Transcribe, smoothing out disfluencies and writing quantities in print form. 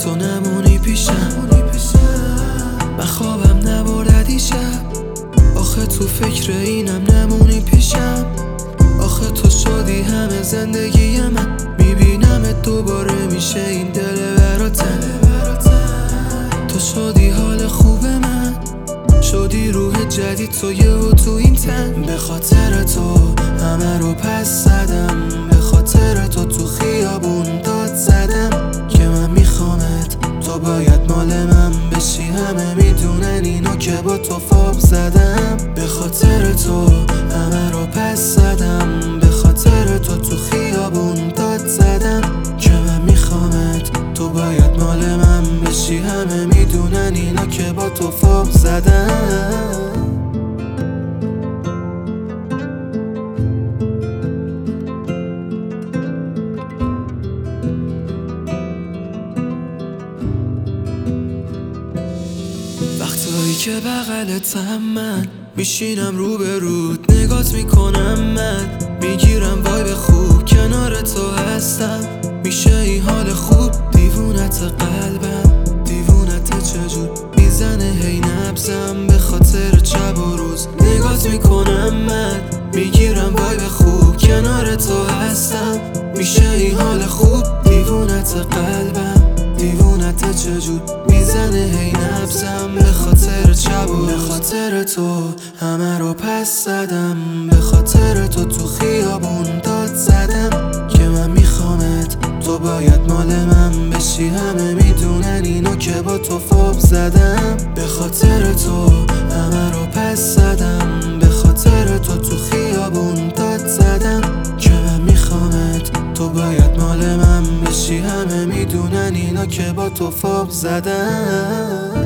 تو نمونی پیشم من خوابم نبرد دیشب. آخه تو فکر اینم نمونی پیشم. آخه تو شدی همه زندگی من. میبینمت دوباره میشه این دل براتن. تو شدی حال خوب من، شدی روح جدید تو یهو تو این تن. به خاطر تو همه رو پس زدم، به خاطر تو خیابون داد زدم که من میخوامت، تو باید مال من بشی. همه میدونن اینو که با تو خواب زدم. به خاطر تو همه رو پس زدم، به خاطر تو خیابون داد زدم که من میخوامت، تو باید مال من بشی. همه میدونن اینو که با تو خواب زدم. وقتایی که بغلتم من میشینم رو به رود، نگات میکنم من میگیرم وایب خوب، کنار تو هستم میشه این حال خوب. دیوونت قلبم، دیوونت چجور میزنه هی نبزم، به خاطر شب و روز نگات میکنم من میگیرم وایب خوب، کنار تو هستم میشه این حال خوب. دیوونت قلبم، دیوونت چجور میزنه هی نبزم، به خاطر شب و به خاطر تو همه رو پس زدم، به خاطر تو خیابون داد زدم که من میخوامت، تو باید مال من بشی. همه میدونن اینو که با تو خواب زدم. به خاطر تو همه رو پس زدم، به خاطر تو خیابون داد زدم که من میخوامت، تو باید مال من بشی. همه میدونن اینو که با تو خواب زدم.